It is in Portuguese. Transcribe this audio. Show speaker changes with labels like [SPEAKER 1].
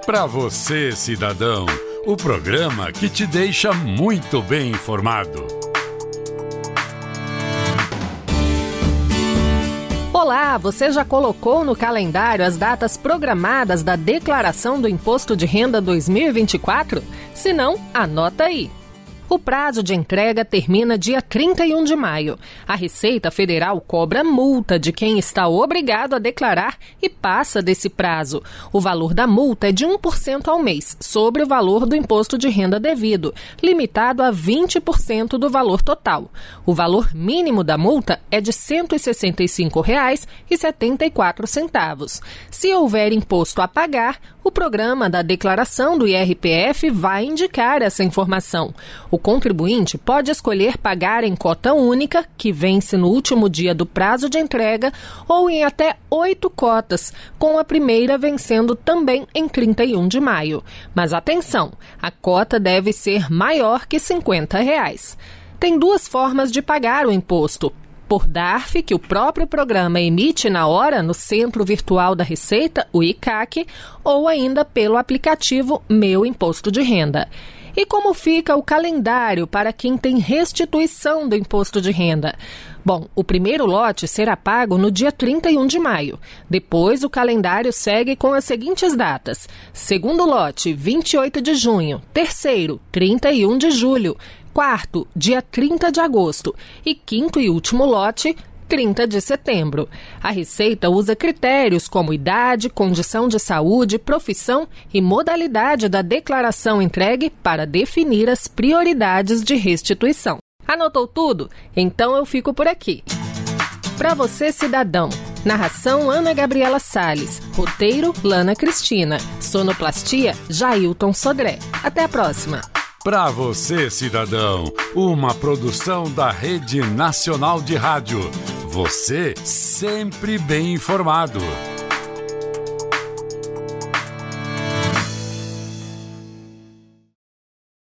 [SPEAKER 1] Para você, cidadão, o programa que te deixa muito bem informado.
[SPEAKER 2] Olá, você já colocou no calendário as datas programadas da Declaração do Imposto de Renda 2024? Se não, anota aí. O prazo de entrega termina dia 31 de maio. A Receita Federal cobra multa de quem está obrigado a declarar e passa desse prazo. O valor da multa é de 1% ao mês, sobre o valor do imposto de renda devido, limitado a 20% do valor total. O valor mínimo da multa é de R$ 165,74. Se houver imposto a pagar, o programa da declaração do IRPF vai indicar essa informação. O contribuinte pode escolher pagar em cota única, que vence no último dia do prazo de entrega, ou em até 8 cotas, com a primeira vencendo também em 31 de maio. Mas atenção, a cota deve ser maior que R$ 50. Tem duas formas de pagar o imposto: por DARF, que o próprio programa emite na hora no Centro Virtual da Receita, o ICAC, ou ainda pelo aplicativo Meu Imposto de Renda. E como fica o calendário para quem tem restituição do imposto de renda? Bom, o primeiro lote será pago no dia 31 de maio. Depois, o calendário segue com as seguintes datas: segundo lote, 28 de junho. Terceiro, 31 de julho. Quarto, dia 30 de agosto. E quinto e último lote, 30 de setembro. A Receita usa critérios como idade, condição de saúde, profissão e modalidade da declaração entregue para definir as prioridades de restituição. Anotou tudo? Então eu fico por aqui. Para você, cidadão. Narração: Ana Gabriela Salles. Roteiro: Lana Cristina. Sonoplastia: Jailton Sodré. Até a próxima.
[SPEAKER 1] Para você, cidadão, uma produção da Rede Nacional de Rádio. Você sempre bem informado.